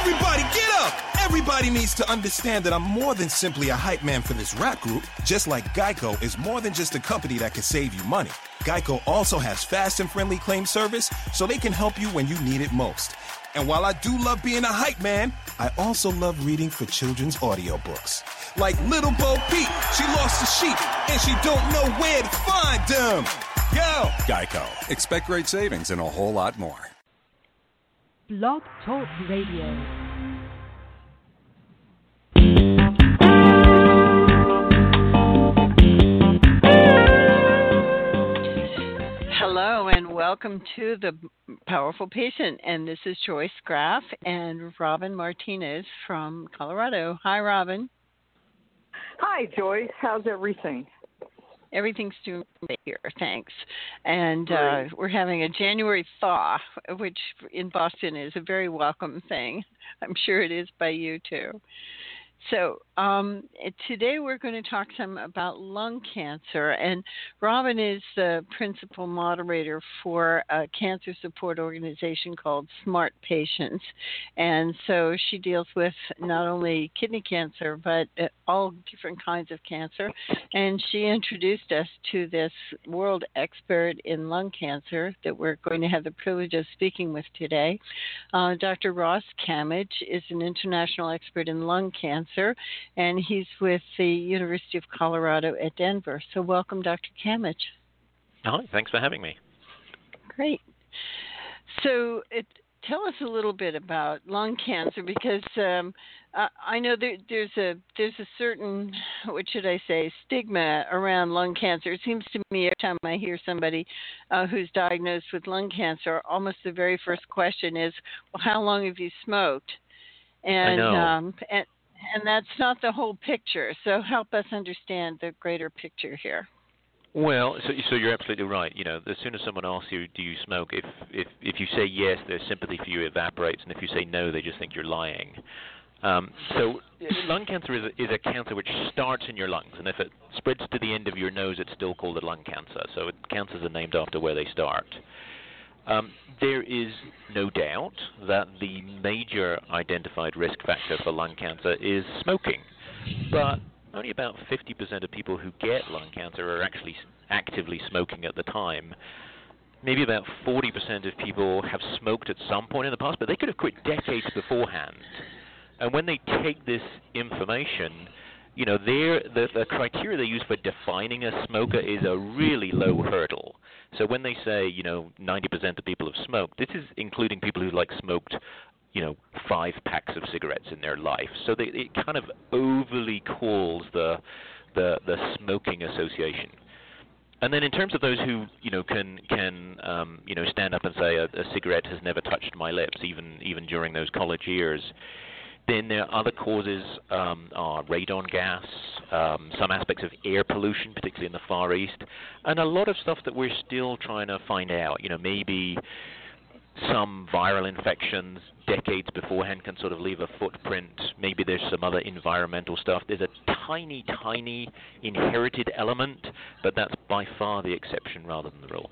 Everybody get up! Everybody needs to understand that I'm more than simply a hype man for this rap group. Just like Geico is more than just a company that can save you money. Geico also has fast and friendly claim service, so they can help you when you need it most. And while I do love being a hype man, I also love reading for children's audiobooks. Like Little Bo Peep, she lost a sheep, and she don't know where to find them. Yo! Geico. Expect great savings and a whole lot more. Blog Talk Radio. Hello and welcome to The Powerful Patient, and this is Joyce Graff and Robin Martinez from Colorado. Hi, Robin. Hi, Joyce. How's everything? Everything's doing great here, thanks. And we're having a January thaw, which in Boston is a very welcome thing. I'm sure it is by you, too. So today we're going to talk some about lung cancer, and Robin is the principal moderator for a cancer support organization called Smart Patients, and so she deals with not only kidney cancer but all different kinds of cancer, and she introduced us to this world expert in lung cancer that we're going to have the privilege of speaking with today. Dr. Ross Camidge is an international expert in lung cancer, and he's with the University of Colorado at Denver. So welcome, Dr. Camidge. Hi, thanks for having me. Great. So tell us a little bit about lung cancer, because I know there's a certain, what should I say, stigma around lung cancer. It seems to me every time I hear somebody who's diagnosed with lung cancer, almost the very first question is, well, how long have you smoked? And I know. And that's not the whole picture. So help us understand the greater picture here. Well, so you're absolutely right. You know, as soon as someone asks you, do you smoke, if you say yes, their sympathy for you evaporates, and if you say no, they just think you're lying. So lung cancer is a cancer which starts in your lungs, and if it spreads to the end of your nose, it's still called a lung cancer. So cancers are named after where they start. There is no doubt that the major identified risk factor for lung cancer is smoking, but only about 50% of people who get lung cancer are actually actively smoking at the time. Maybe about 40% of people have smoked at some point in the past, but they could have quit decades beforehand. And when they take this information, you know, the criteria they use for defining a smoker is a really low hurdle. So when they say, you know, 90% of people have smoked, this is including people who smoked, 5 packs of cigarettes in their life. So it kind of overly calls the smoking association. And then in terms of those who, can stand up and say a cigarette has never touched my lips, even during those college years. Then there are other causes, are radon gas, some aspects of air pollution, particularly in the Far East, and a lot of stuff that we're still trying to find out. Maybe some viral infections decades beforehand can sort of leave a footprint. Maybe there's some other environmental stuff. There's a tiny, tiny inherited element, but that's by far the exception rather than the rule.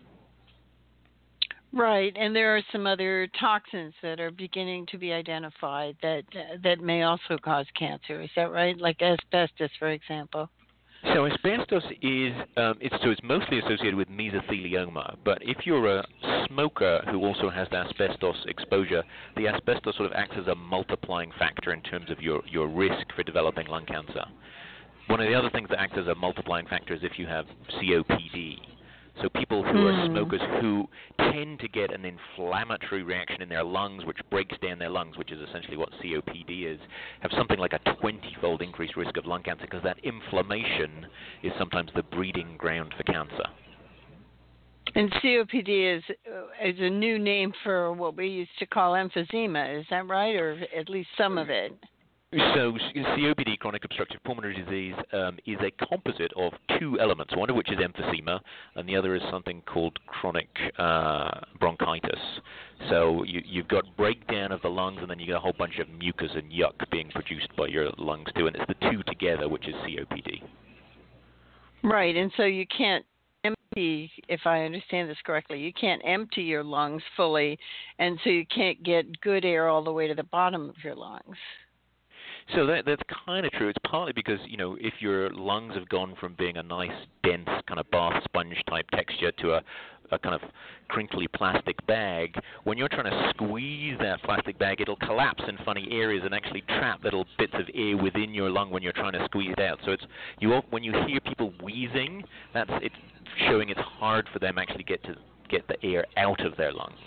Right, and there are some other toxins that are beginning to be identified that may also cause cancer. Is that right? Like asbestos, for example. So asbestos is it's mostly associated with mesothelioma. But if you're a smoker who also has the asbestos exposure, the asbestos sort of acts as a multiplying factor in terms of your risk for developing lung cancer. One of the other things that acts as a multiplying factor is if you have COPD. So people who are smokers who tend to get an inflammatory reaction in their lungs, which breaks down their lungs, which is essentially what COPD is, have something like a 20-fold increased risk of lung cancer because that inflammation is sometimes the breeding ground for cancer. And COPD is a new name for what we used to call emphysema. Is that right, or at least some of it? So COPD, chronic obstructive pulmonary disease, is a composite of 2 elements, one of which is emphysema, and the other is something called chronic bronchitis. So you've got breakdown of the lungs, and then you get a whole bunch of mucus and yuck being produced by your lungs too, and it's the 2 together which is COPD. Right, and so you can't empty, if I understand this correctly, you can't empty your lungs fully, and so you can't get good air all the way to the bottom of your lungs. So that's kind of true. It's partly because, if your lungs have gone from being a nice, dense, kind of bath sponge type texture to a kind of crinkly plastic bag, when you're trying to squeeze that plastic bag, it'll collapse in funny areas and actually trap little bits of air within your lung when you're trying to squeeze it out. So when you hear people wheezing, it's showing it's hard for them actually get the air out of their lungs.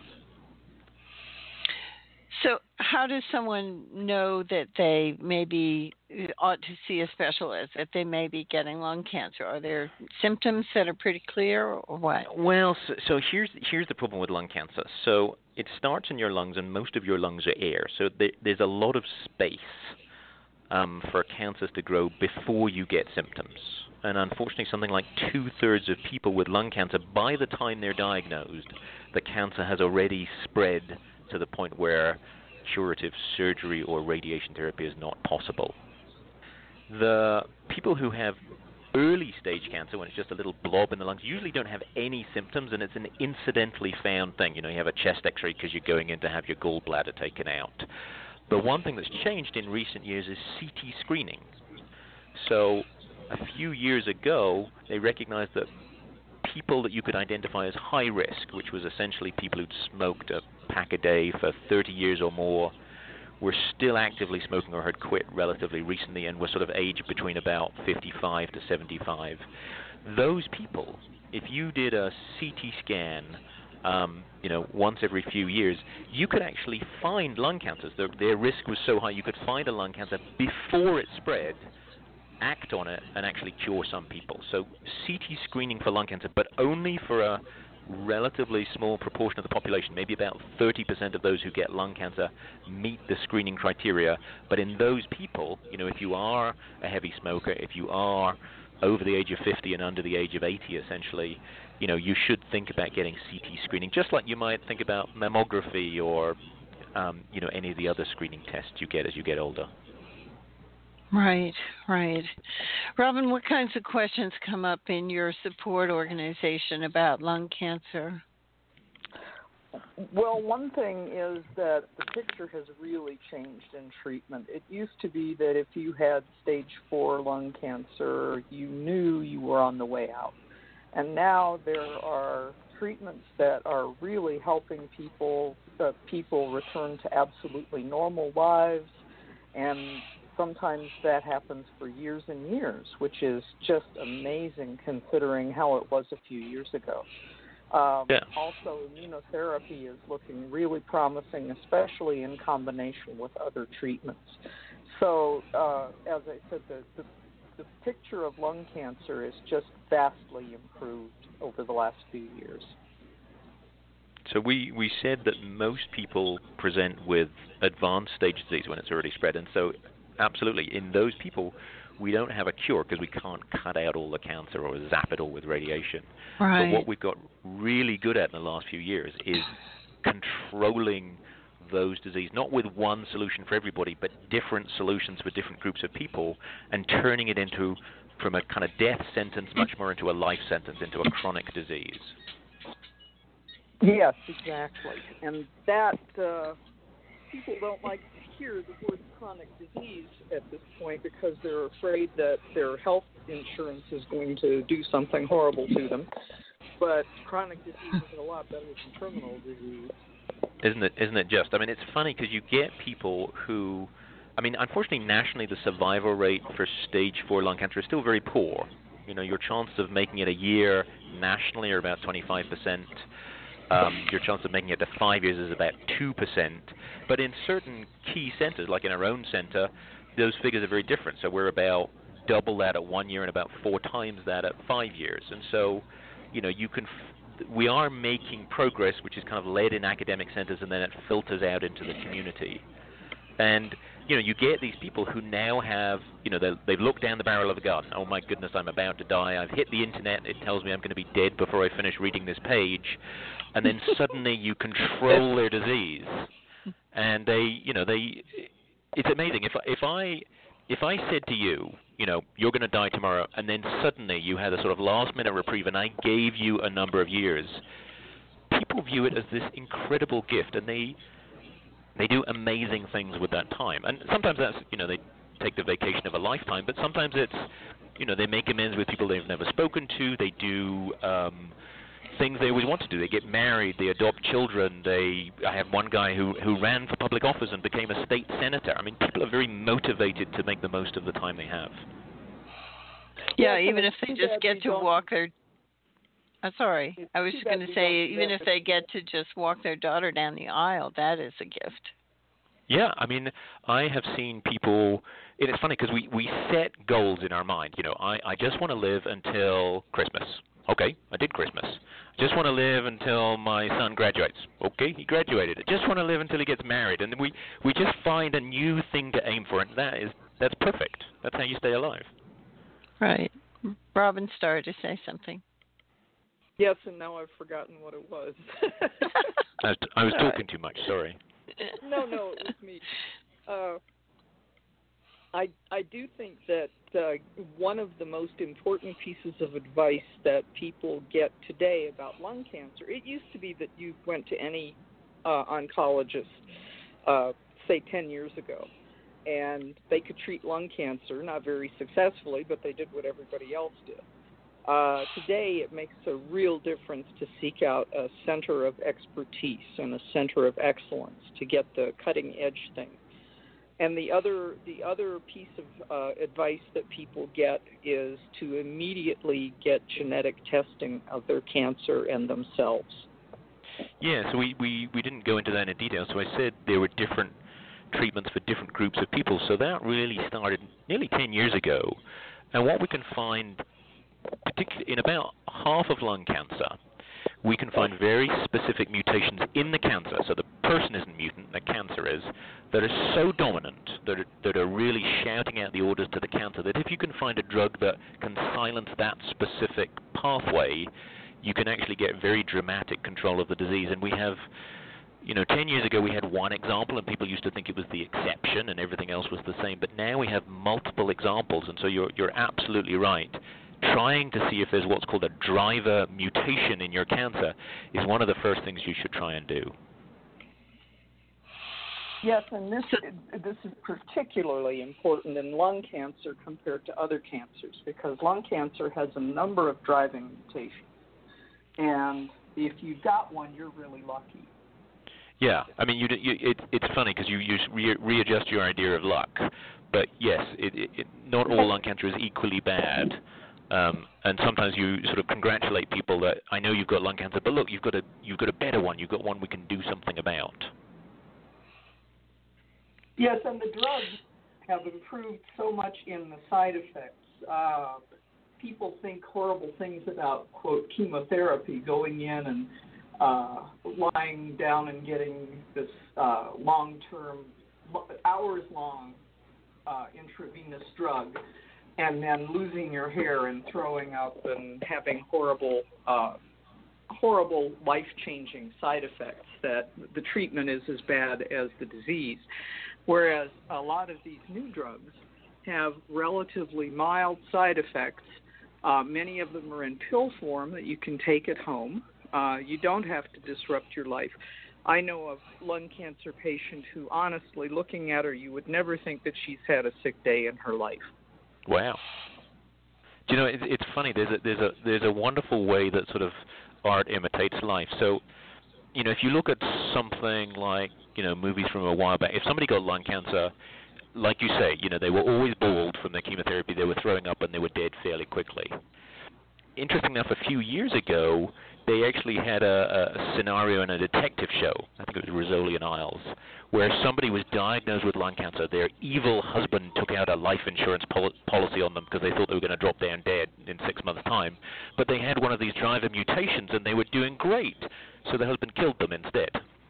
So how does someone know that they maybe ought to see a specialist, that they may be getting lung cancer? Are there symptoms that are pretty clear, or what? Well, so here's the problem with lung cancer. So it starts in your lungs, and most of your lungs are air. So there's a lot of space for cancers to grow before you get symptoms. And unfortunately, something like 2/3 of people with lung cancer, by the time they're diagnosed, the cancer has already spread to the point where curative surgery or radiation therapy is not possible. The people who have early stage cancer, when it's just a little blob in the lungs, usually don't have any symptoms, and it's an incidentally found thing. You have a chest x-ray because you're going in to have your gallbladder taken out. The one thing that's changed in recent years is CT screening. So a few years ago, they recognized that people that you could identify as high risk, which was essentially people who'd smoked a pack a day for 30 years or more, were still actively smoking or had quit relatively recently and were sort of aged between about 55 to 75. Those people, if you did a CT scan, once every few years, you could actually find lung cancers. Their risk was so high you could find a lung cancer before it spread, act on it, and actually cure some people. So CT screening for lung cancer, but only for a relatively small proportion of the population, maybe about 30% of those who get lung cancer meet the screening criteria. But in those people, if you are a heavy smoker, if you are over the age of 50 and under the age of 80, essentially, you should think about getting CT screening, just like you might think about mammography or, any of the other screening tests you get as you get older. Right. Robin, what kinds of questions come up in your support organization about lung cancer? Well, one thing is that the picture has really changed in treatment. It used to be that if you had stage 4 lung cancer, you knew you were on the way out. And now there are treatments that are really helping people return to absolutely normal lives, and sometimes that happens for years and years, which is just amazing considering how it was a few years ago. Also, immunotherapy is looking really promising, especially in combination with other treatments. So, as I said, the picture of lung cancer is just vastly improved over the last few years. So we said that most people present with advanced stage disease when it's already spread, and so absolutely, in those people, we don't have a cure because we can't cut out all the cancer or zap it all with radiation. Right. But what we've got really good at in the last few years is controlling those disease, not with one solution for everybody, but different solutions for different groups of people, and turning it into, from a kind of death sentence, much more into a life sentence, into a chronic disease. Yes, exactly. And that people don't like to hear the word chronic disease at this point because they're afraid that their health insurance is going to do something horrible to them. But chronic disease is a lot better than terminal disease. Isn't it just? I mean, it's funny because you get people who, unfortunately, nationally, the survival rate for stage 4 lung cancer is still very poor. Your chances of making it a year nationally are about 25%. Your chance of making it to 5 years is about 2%. But in certain key centers, like in our own center, those figures are very different. So we're about double that at 1 year and about 4 times that at 5 years. And so, we are making progress, which is kind of led in academic centers, and then it filters out into the community. And, you get these people who now have, they've looked down the barrel of a gun. Oh, my goodness, I'm about to die. I've hit the internet. It tells me I'm going to be dead before I finish reading this page. And then suddenly you control their disease. And it's amazing. If I if I said to you, you're going to die tomorrow, and then suddenly you had a sort of last-minute reprieve, and I gave you a number of years, people view it as this incredible gift, and they do amazing things with that time. And sometimes that's, they take the vacation of a lifetime, but sometimes it's, they make amends with people they've never spoken to. They do things they always want to do. They get married. They adopt children. I have one guy who ran for public office and became a state senator. I mean, people are very motivated to make the most of the time they have. Yeah, even if they just get to walk their... sorry. I was just going to say, even if they get to just walk their daughter down the aisle, that is a gift. Yeah, I mean, I have seen people... It's funny because we set goals in our mind. I just want to live until Christmas. Okay, I did Christmas. I just want to live until my son graduates. Okay, he graduated. I just want to live until he gets married. And we just find a new thing to aim for, and that's perfect. That's how you stay alive. Right. Robin started to say something. Yes, and now I've forgotten what it was. I was talking too much, sorry. No, it was me. I do think that one of the most important pieces of advice that people get today about lung cancer, it used to be that you went to any oncologist, say 10 years ago, and they could treat lung cancer, not very successfully, but they did what everybody else did. Today, it makes a real difference to seek out a center of expertise and a center of excellence to get the cutting-edge thing. And the other piece of advice that people get is to immediately get genetic testing of their cancer and themselves. Yeah, so we didn't go into that in detail. So I said there were different treatments for different groups of people. So that really started nearly 10 years ago. And what we can find, particularly in about half of lung cancer, we can find very specific mutations in the cancer. So the person isn't mutant, the cancer is, that are so dominant, that are really shouting out the orders to the cancer, that if you can find a drug that can silence that specific pathway, you can actually get very dramatic control of the disease. And we have, 10 years ago we had one example, and people used to think it was the exception and everything else was the same. But now we have multiple examples, and so you're absolutely right. Trying to see if there's what's called a driver mutation in your cancer is one of the first things you should try and do. Yes, and this is particularly important in lung cancer compared to other cancers, because lung cancer has a number of driving mutations. And if you've got one, you're really lucky. Yeah, I mean, it's funny because you readjust your idea of luck. But yes, not all lung cancer is equally bad. And sometimes you sort of congratulate people that I know you've got lung cancer, but look, you've got a better one. You've got one we can do something about. Yes, and the drugs have improved so much in the side effects. People think horrible things about, quote, chemotherapy, going in and lying down and getting this long-term, hours-long intravenous drug, and then losing your hair and throwing up and having horrible life-changing side effects, that the treatment is as bad as the disease. Whereas a lot of these new drugs have relatively mild side effects. Many of them are in pill form that you can take at home. You don't have to disrupt your life. I know of a lung cancer patient who, honestly, looking at her, you would never think that she's had a sick day in her life. Wow. Do you know, it's funny. There's a wonderful way that sort of art imitates life. So, if you look at something like, movies from a while back, if somebody got lung cancer, like you say, they were always bald from their chemotherapy, they were throwing up, and they were dead fairly quickly. Interesting enough, a few years ago, they actually had a scenario in a detective show, I think it was Rizzoli and Isles, where somebody was diagnosed with lung cancer. Their evil husband took out a life insurance policy on them because they thought they were going to drop down dead in 6 months' time. But they had one of these driver mutations, and they were doing great. So the husband killed them instead.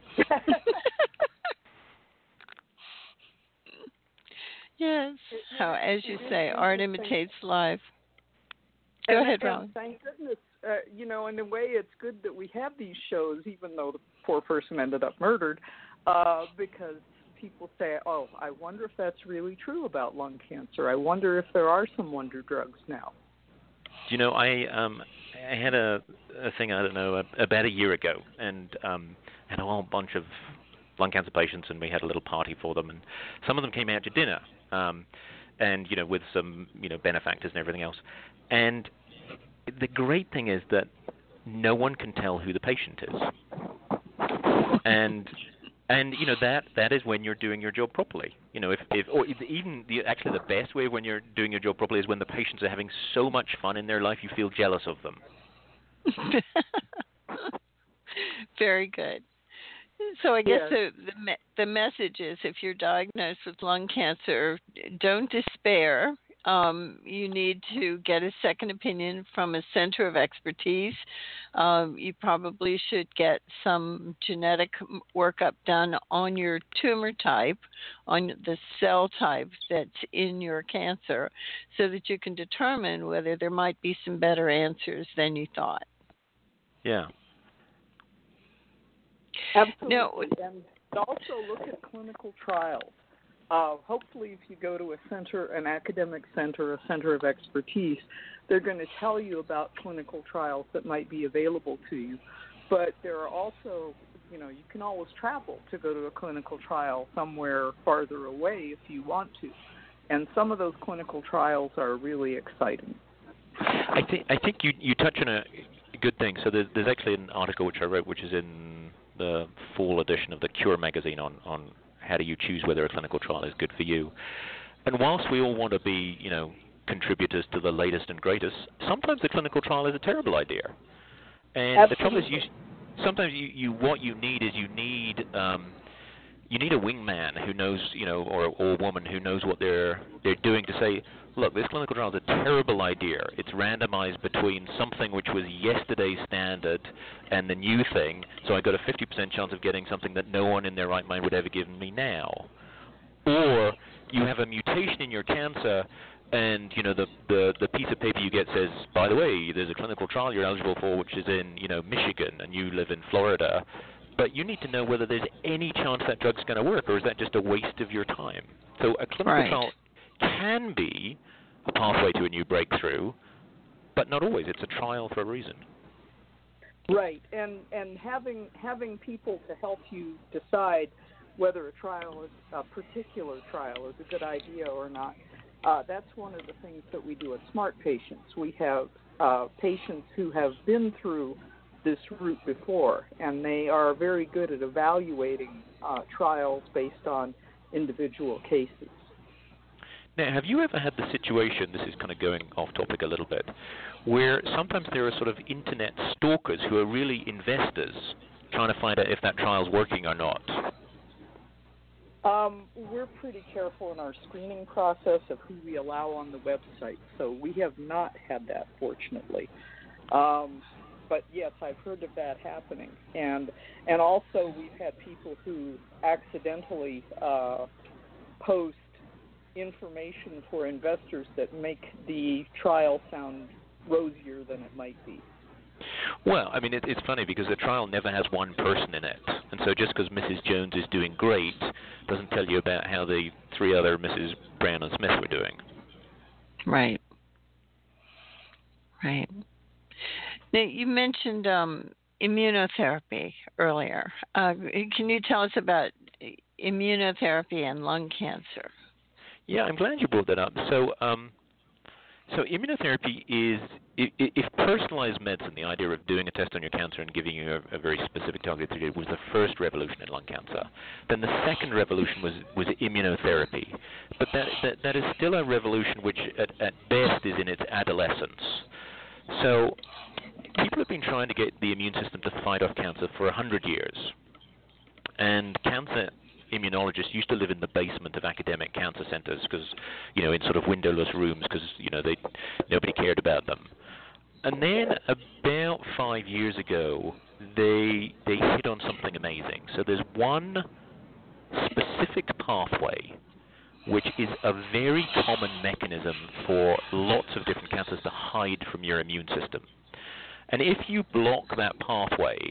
Yes. How, as you say, art imitates life. Go ahead, Ron. Thank goodness. In a way, it's good that we have these shows, even though the poor person ended up murdered, because people say, oh, I wonder if that's really true about lung cancer. I wonder if there are some wonder drugs now. You know, I had a thing, I don't know, about a year ago, and had a whole bunch of lung cancer patients, and we had a little party for them, and some of them came out to dinner, and, you know, with some, you know, benefactors and everything else. And the great thing is that no one can tell who the patient is. And you know, that is when you're doing your job properly. You know, actually the best way when you're doing your job properly is when the patients are having so much fun in their life you feel jealous of them. Very good. So I guess the message is, if you're diagnosed with lung cancer, don't despair. You need to get a second opinion from a center of expertise. You probably should get some genetic workup done on your tumor type, on the cell type that's in your cancer, so that you can determine whether there might be some better answers than you thought. Yeah. Absolutely. Now, and also look at clinical trials. Hopefully, if you go to a center, an academic center, a center of expertise, they're going to tell you about clinical trials that might be available to you. But there are also, you know, you can always travel to go to a clinical trial somewhere farther away if you want to. And some of those clinical trials are really exciting. I think you touch on a good thing. So there's actually an article which I wrote, which is in the fall edition of the Cure magazine on how do you choose whether a clinical trial is good for you. And whilst we all want to be, you know, contributors to the latest and greatest, sometimes the clinical trial is a terrible idea. And Absolutely. the trouble is, sometimes what you need is you need a wingman who knows, you know, or woman who knows what they're doing, to say, look, this clinical trial is a terrible idea. It's randomized between something which was yesterday's standard and the new thing, so I got a 50% chance of getting something that no one in their right mind would ever give me now. Or you have a mutation in your cancer, and, you know, the piece of paper you get says, by the way, there's a clinical trial you're eligible for, which is in, you know, Michigan, and you live in Florida. But you need to know whether there's any chance that drug's going to work, or is that just a waste of your time? So a clinical trial can be a pathway to a new breakthrough, but not always. It's a trial for a reason. Right, and having people to help you decide whether a particular trial is a good idea or not. That's one of the things that we do at Smart Patients. We have patients who have been through this route before, and they are very good at evaluating trials based on individual cases. Now, have you ever had the situation, this is kind of going off topic a little bit, where sometimes there are sort of internet stalkers who are really investors trying to find out if that trial's working or not? We're pretty careful in our screening process of who we allow on the website, so we have not had that, fortunately. But yes, I've heard of that happening, and also we've had people who accidentally post information for investors that make the trial sound rosier than it might be. Well, I mean, it's funny because the trial never has one person in it, and so just because Mrs. Jones is doing great doesn't tell you about how the three other Mrs. Brown and Smith were doing. Right. Right. Now, you mentioned immunotherapy earlier. Can you tell us about immunotherapy and lung cancer? Yeah, I'm glad you brought that up. So immunotherapy is, if personalized medicine, the idea of doing a test on your cancer and giving you a very specific target therapy, was the first revolution in lung cancer. Then the second revolution was immunotherapy. But that is still a revolution which at best is in its adolescence. So people have been trying to get the immune system to fight off cancer for 100 years. And cancer immunologists used to live in the basement of academic cancer centers because, you know, in sort of windowless rooms because, you know, nobody cared about them. And then about 5 years ago, they hit on something amazing. So there's one specific pathway which is a very common mechanism for lots of different cancers to hide from your immune system. And if you block that pathway,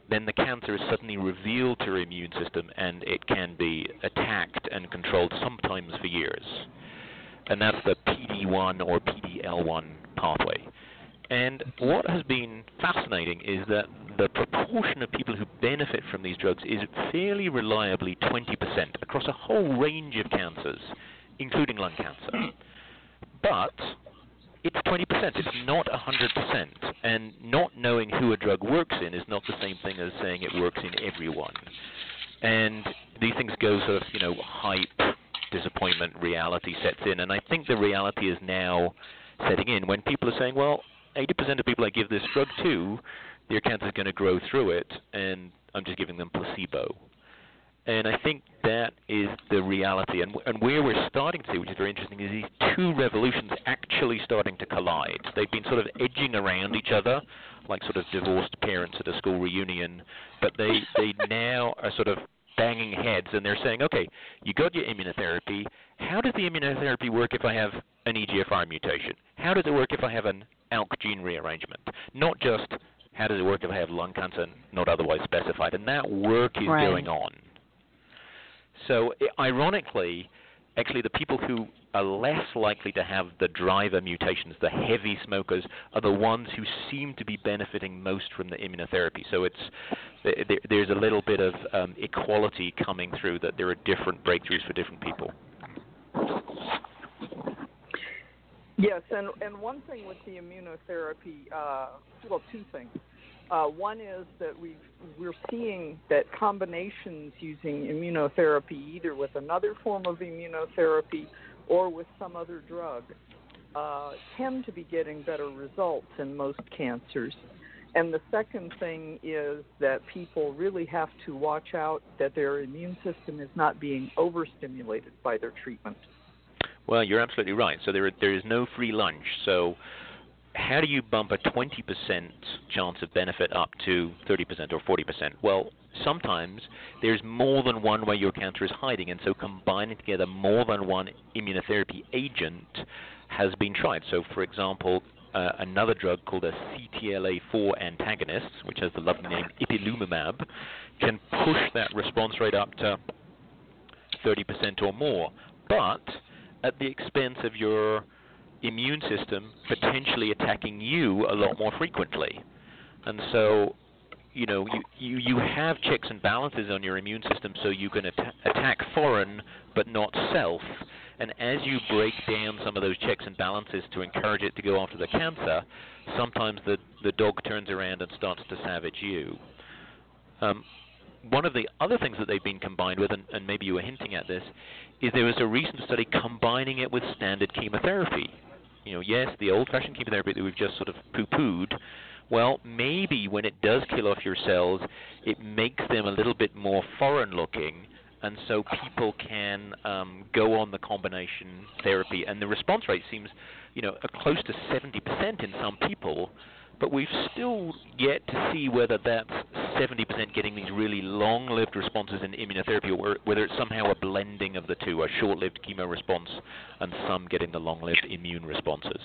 then the cancer is suddenly revealed to your immune system, and it can be attacked and controlled sometimes for years. And that's the PD-1 or PD-L1 pathway. And what has been fascinating is that the proportion of people who benefit from these drugs is fairly reliably 20% across a whole range of cancers, including lung cancer. But it's 20%. It's not 100%. And not knowing who a drug works in is not the same thing as saying it works in everyone. And these things go sort of, hype, disappointment, reality sets in. And I think the reality is now setting in when people are saying, well, 80% of people I give this drug to, their cancer is going to grow through it, and I'm just giving them placebo. And I think that is the reality. And where we're starting to see, which is very interesting, is these two revolutions actually starting to collide. They've been sort of edging around each other, like sort of divorced parents at a school reunion, but they now are sort of banging heads, and they're saying, okay, you got your immunotherapy. How does the immunotherapy work if I have an EGFR mutation? How does it work if I have an ALK gene rearrangement? Not just how does it work if I have lung cancer not otherwise specified. And that work is going on. So ironically, actually the people who are less likely to have the driver mutations, the heavy smokers, are the ones who seem to be benefiting most from the immunotherapy. So there's a little bit of equality coming through, that there are different breakthroughs for different people. Yes, and one thing with the immunotherapy, two things. One is that we're seeing that combinations using immunotherapy, either with another form of immunotherapy or with some other drug, tend to be getting better results in most cancers. And the second thing is that people really have to watch out that their immune system is not being overstimulated by their treatment. Well, you're absolutely right. So there is no free lunch. So how do you bump a 20% chance of benefit up to 30% or 40%? Well, sometimes there's more than one way your cancer is hiding, and so combining together more than one immunotherapy agent has been tried. So, for example, another drug called a CTLA-4 antagonist, which has the lovely name ipilimumab, can push that response rate up to 30% or more, but at the expense of your immune system potentially attacking you a lot more frequently. And so, you have checks and balances on your immune system so you can attack foreign but not self. And as you break down some of those checks and balances to encourage it to go after the cancer, sometimes the dog turns around and starts to savage you. One of the other things that they've been combined with, and maybe you were hinting at this, is there was a recent study combining it with standard chemotherapy. Yes, the old-fashioned chemotherapy that we've just sort of poo-pooed, well, maybe when it does kill off your cells, it makes them a little bit more foreign-looking, and so people can go on the combination therapy. And the response rate seems, close to 70% in some people, but we've still yet to see whether that's 70% getting these really long-lived responses in immunotherapy, or whether it's somehow a blending of the two, a short-lived chemo response and some getting the long-lived immune responses.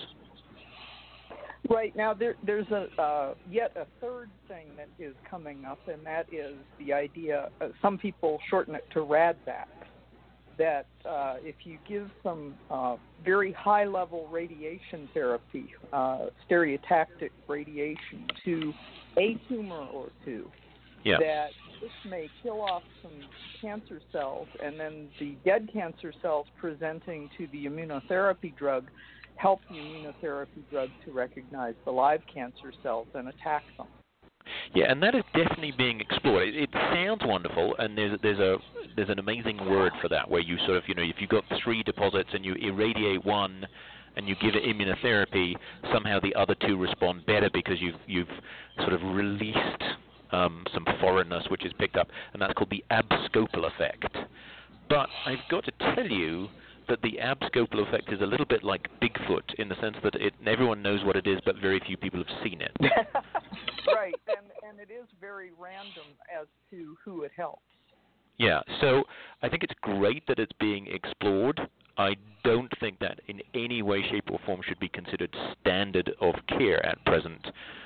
Right. Now, there's yet a third thing that is coming up, and that is the idea, some people shorten it to RADVAC, that if you give some very high-level radiation therapy, stereotactic radiation, to a tumor or two, that this may kill off some cancer cells, and then the dead cancer cells presenting to the immunotherapy drug help the immunotherapy drug to recognize the live cancer cells and attack them. Yeah, and that is definitely being explored. It sounds wonderful, and there's an amazing word for that, where you sort of, if you've got 3 deposits and you irradiate one and you give it immunotherapy, somehow the other 2 respond better because you've sort of released some foreignness which is picked up, and that's called the abscopal effect. But I've got to tell you that the abscopal effect is a little bit like Bigfoot, in the sense that everyone knows what it is, but very few people have seen it. Right, and it is very random as to who it helps. Yeah, so I think it's great that it's being explored. I don't think that in any way, shape, or form should be considered standard of care at present.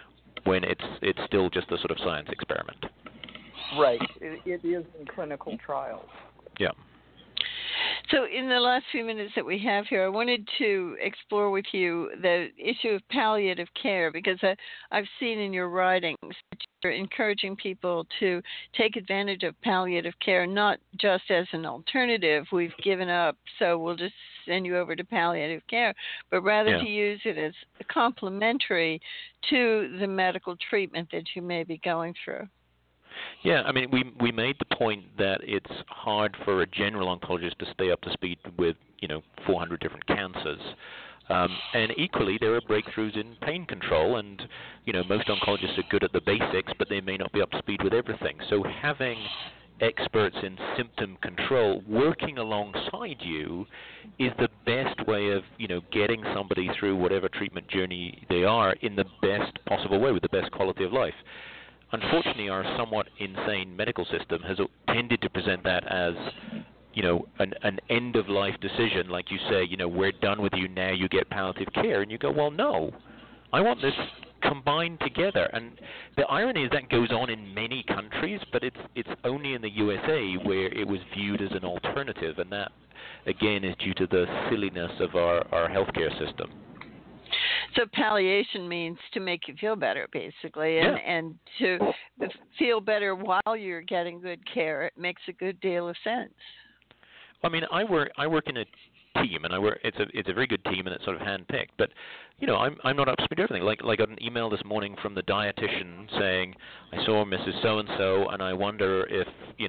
when it's still just a sort of science experiment. Right. It is in clinical trials. Yeah. So in the last few minutes that we have here, I wanted to explore with you the issue of palliative care, because I've seen in your writings that you're encouraging people to take advantage of palliative care, not just as an alternative, we've given up, so we'll just send you over to palliative care, but rather to use it as complementary to the medical treatment that you may be going through. Yeah, I mean, we made the point that it's hard for a general oncologist to stay up to speed with, 400 different cancers. And equally, there are breakthroughs in pain control, and, most oncologists are good at the basics, but they may not be up to speed with everything. So having experts in symptom control working alongside you is the best way of, getting somebody through whatever treatment journey they are in the best possible way with the best quality of life. Unfortunately, our somewhat insane medical system has tended to present that as, an end-of-life decision. Like you say, we're done with you now, you get palliative care. And you go, well, no, I want this combined together. And the irony is that goes on in many countries, but it's only in the USA where it was viewed as an alternative. And that, again, is due to the silliness of our healthcare system. So palliation means to make you feel better, basically, and to feel better while you're getting good care. It makes a good deal of sense. I mean, I work in a team, and it's a very good team, and it's sort of handpicked. But I'm not up to speed with everything. Like I got an email this morning from the dietitian saying, I saw Mrs. So and so, and I wonder if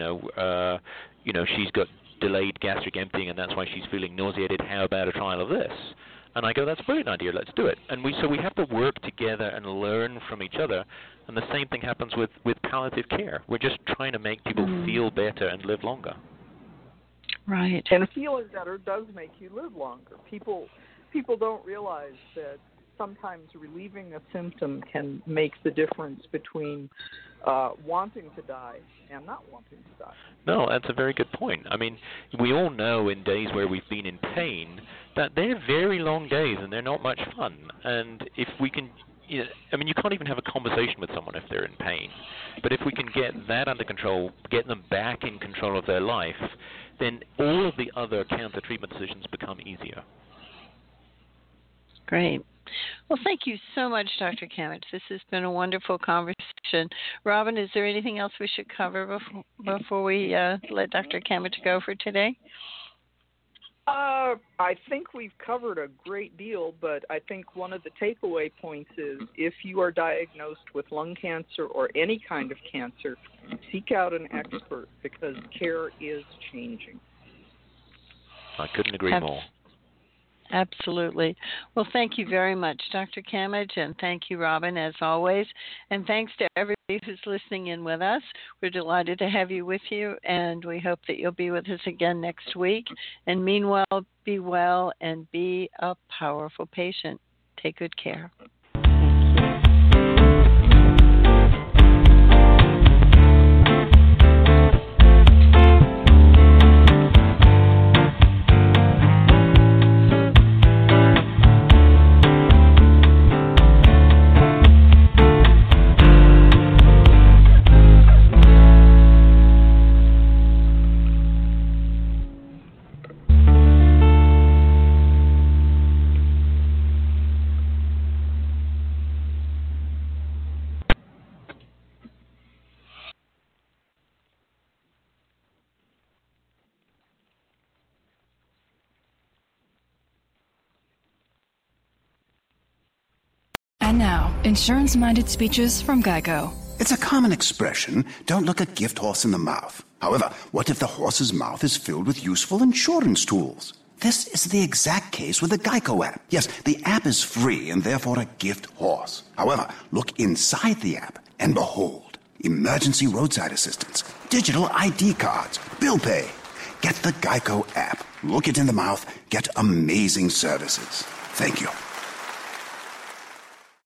she's got delayed gastric emptying, and that's why she's feeling nauseated. How about a trial of this? And I go, that's a brilliant idea, let's do it. And we have to work together and learn from each other. And the same thing happens with palliative care. We're just trying to make people feel better and live longer. Right. And feeling better does make you live longer. People don't realize that sometimes relieving a symptom can make the difference between wanting to die and not wanting to die. No, that's a very good point. I mean, we all know in days where we've been in pain that they're very long days and they're not much fun. And if we can, you can't even have a conversation with someone if they're in pain. But if we can get that under control, get them back in control of their life, then all of the other cancer treatment decisions become easier. Great. Well, thank you so much, Dr. Kamich. This has been a wonderful conversation. Robin, is there anything else we should cover before we let Dr. Kamich go for today? I think we've covered a great deal, but I think one of the takeaway points is if you are diagnosed with lung cancer or any kind of cancer, seek out an expert because care is changing. I couldn't agree more. Absolutely. Well, thank you very much, Dr. Kamich, and thank you, Robin, as always. And thanks to everybody who's listening in with us. We're delighted to have you with you, and we hope that you'll be with us again next week. And meanwhile, be well and be a powerful patient. Take good care. And now, insurance-minded speeches from GEICO. It's a common expression, don't look a gift horse in the mouth. However, what if the horse's mouth is filled with useful insurance tools? This is the exact case with the GEICO app. Yes, the app is free and therefore a gift horse. However, look inside the app and behold, emergency roadside assistance, digital ID cards, bill pay. Get the GEICO app. Look it in the mouth, get amazing services. Thank you.